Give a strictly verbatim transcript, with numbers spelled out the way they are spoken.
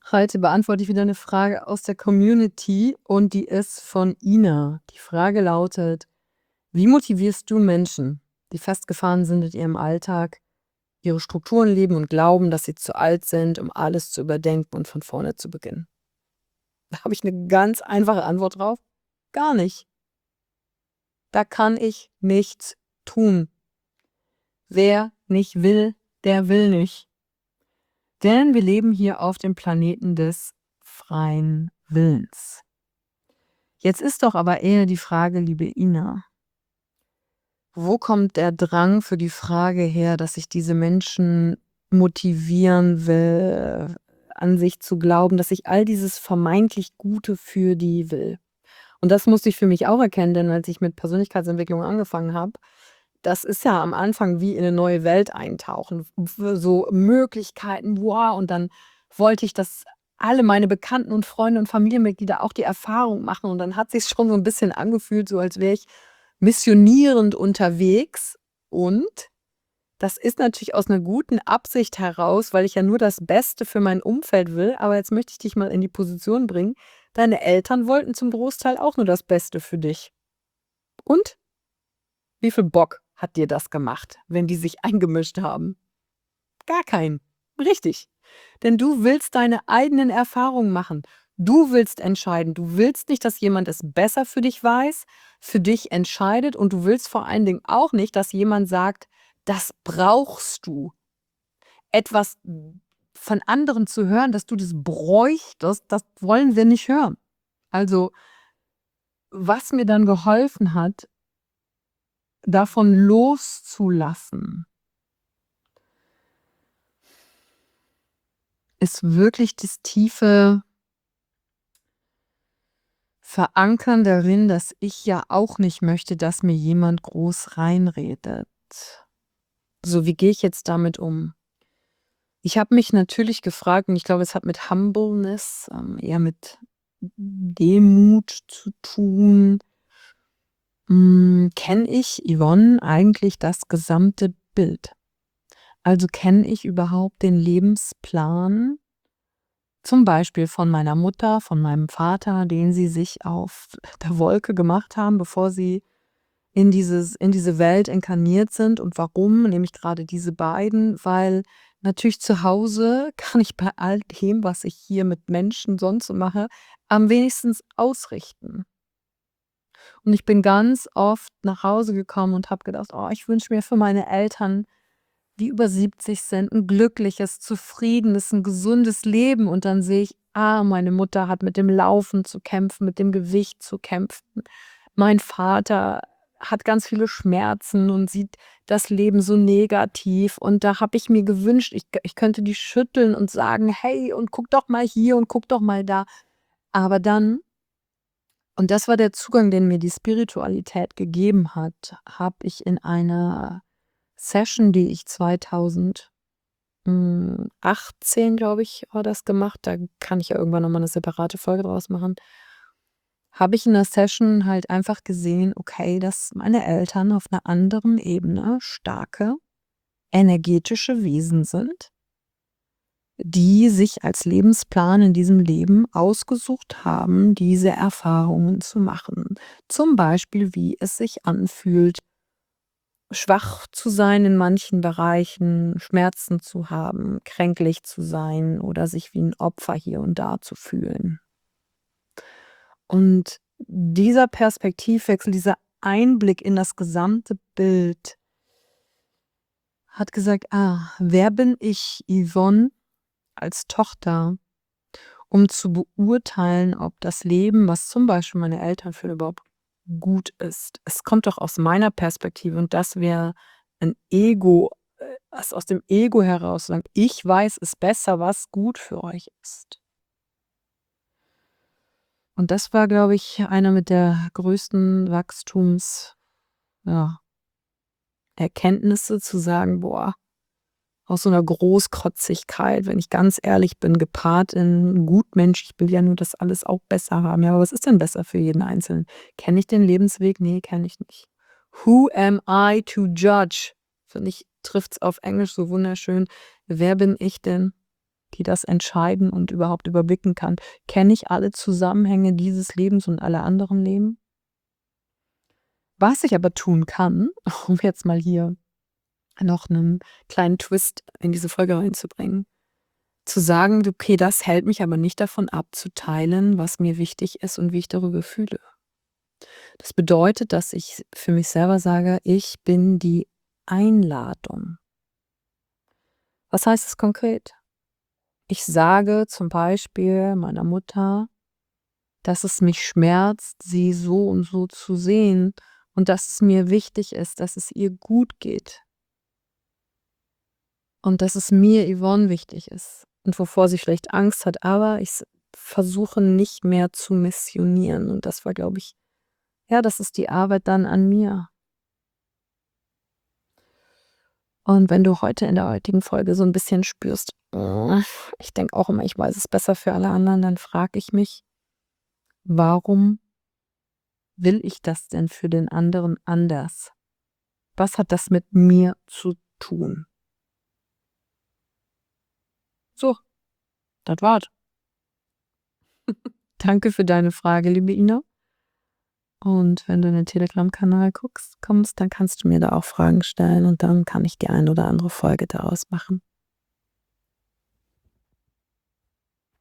Heute beantworte ich wieder eine Frage aus der Community und die ist von Ina. Die Frage lautet: Wie motivierst du Menschen, die festgefahren sind in ihrem Alltag, ihre Strukturen leben und glauben, dass sie zu alt sind, um alles zu überdenken und von vorne zu beginnen? Da habe ich eine ganz einfache Antwort drauf: Gar nicht. Da kann ich nichts tun. Wer nicht will, der will nicht. Denn wir leben hier auf dem Planeten des freien Willens. Jetzt ist doch aber eher die Frage, liebe Ina, wo kommt der Drang für die Frage her, dass ich diese Menschen motivieren will, an sich zu glauben, dass ich all dieses vermeintlich Gute für die will? Und das musste ich für mich auch erkennen, denn als ich mit Persönlichkeitsentwicklung angefangen habe, das ist ja am Anfang wie in eine neue Welt eintauchen, w so Möglichkeiten, wow, und dann wollte ich, dass alle meine Bekannten und Freunde und Familienmitglieder auch die Erfahrung machen und dann hat sich's schon so ein bisschen angefühlt, so als wäre ich missionierend unterwegs und das ist natürlich aus einer guten Absicht heraus, weil ich ja nur das Beste für mein Umfeld will, aber jetzt möchte ich dich mal in die Position bringen, deine Eltern wollten zum Großteil auch nur das Beste für dich. Und? Wie viel Bock hat dir das gemacht, wenn die sich eingemischt haben? Gar keinen. Richtig. Denn du willst deine eigenen Erfahrungen machen. Du willst entscheiden. Du willst nicht, dass jemand es besser für dich weiß, für dich entscheidet und du willst vor allen Dingen auch nicht, dass jemand sagt: „Das brauchst du." Etwas von anderen zu hören, dass du das bräuchtest, das wollen wir nicht hören. Also, was mir dann geholfen hat, davon loszulassen, ist wirklich das tiefe Verankern darin, dass ich ja auch nicht möchte, dass mir jemand groß reinredet. So, wie gehe ich jetzt damit um? Ich habe mich natürlich gefragt, und ich glaube, es hat mit Humbleness, ähm, eher mit Demut zu tun. Hm, kenne ich, Yvonne, eigentlich das gesamte Bild? Also kenne ich überhaupt den Lebensplan, zum Beispiel von meiner Mutter, von meinem Vater, den sie sich auf der Wolke gemacht haben, bevor sie in dieses in diese Welt inkarniert sind. Und warum nehme ich gerade diese beiden? Weil natürlich zu Hause kann ich bei all dem, was ich hier mit Menschen sonst so mache, am wenigsten ausrichten. Und ich bin ganz oft nach Hause gekommen und habe gedacht: „Oh, ich wünsche mir für meine Eltern, die über siebzig sind, ein glückliches, zufriedenes, ein gesundes Leben." Und dann sehe ich: „Ah, meine Mutter hat mit dem Laufen zu kämpfen, mit dem Gewicht zu kämpfen. Mein Vater hat ganz viele Schmerzen und sieht das Leben so negativ." Und da habe ich mir gewünscht, ich ich könnte die schütteln und sagen: „Hey, und guck doch mal hier und guck doch mal da." Aber dann, und das war der Zugang, den mir die Spiritualität gegeben hat, habe ich in einer Session, die ich zweitausend hm, achtzehn, glaube ich, war das gemacht. Da kann ich ja irgendwann noch mal 'ne separate Folge draus machen. Habe ich in der Session halt einfach gesehen, okay, dass meine Eltern auf 'ner anderen Ebene starke, energetische Wesen sind, die sich als Lebensplan in diesem Leben ausgesucht haben, diese Erfahrungen zu machen. Zum Beispiel, wie es sich anfühlt, schwach zu sein in manchen Bereichen, Schmerzen zu haben, kränklich zu sein oder sich wie 'n Opfer hier und da zu fühlen. Und dieser Perspektivwechsel, dieser Einblick in das gesamte Bild hat gesagt: „Ah, wer bin ich, Yvonne, als Tochter, um zu beurteilen, ob das Leben, was zum Beispiel meine Eltern führen, überhaupt gut ist?" Es kommt doch aus meiner Perspektive und das wäre ein Ego, äh, was aus dem Ego heraus sagt: „Ich weiß es besser, was gut für euch ist." Und das war, glaube ich, einer mit der größten Wachstums ja, Erkenntnisse zu sagen: „Boah, aus so einer Großkotzigkeit, wenn ich ganz ehrlich bin, gepaart in Gutmensch, ich will ja nur das alles auch besser haben." Ja, aber was ist denn besser für jeden Einzelnen? Kenne ich den Lebensweg? Ne, kenne ich nicht. Who am I to judge? Finde ich, trifft's auf Englisch so wunderschön. Wer bin ich denn? die das entscheiden und überhaupt überblicken kann. Kenne ich alle Zusammenhänge dieses Lebens und alle anderen Leben? Was ich aber tun kann, um jetzt mal hier noch einen kleinen Twist in diese Folge reinzubringen, zu sagen: „Okay, das hält mich aber nicht davon ab, zu teilen, was mir wichtig ist und wie ich darüber fühle.“ Das bedeutet, dass ich für mich selber sage: „Ich bin die Einladung.“ Was heißt das konkret? Ich sage zum Beispiel meiner Mutter, dass es mich schmerzt, sie so und so zu sehen und dass es mir wichtig ist, dass es ihr gut geht und dass es mir, Yvonne, wichtig ist und wovor sie vielleicht Angst hat, aber ich s versuche nicht mehr zu missionieren und das war, glaube ich, ja, das ist die Arbeit dann an mir. Und wenn du heute in der heutigen Folge so ein bisschen spürst: „Hm, ich denke auch immer, ich weiß es besser für alle anderen“, dann frage ich mich: „Warum will ich das denn für den anderen anders? Was hat das mit mir zu tun?“ So, das war's. Danke für deine Frage, liebe Ina. Und wenn du in den Telegram-Kanal guckst kommst, dann kannst du mir da auch Fragen stellen und dann kann ich die ein oder andere Folge daraus machen.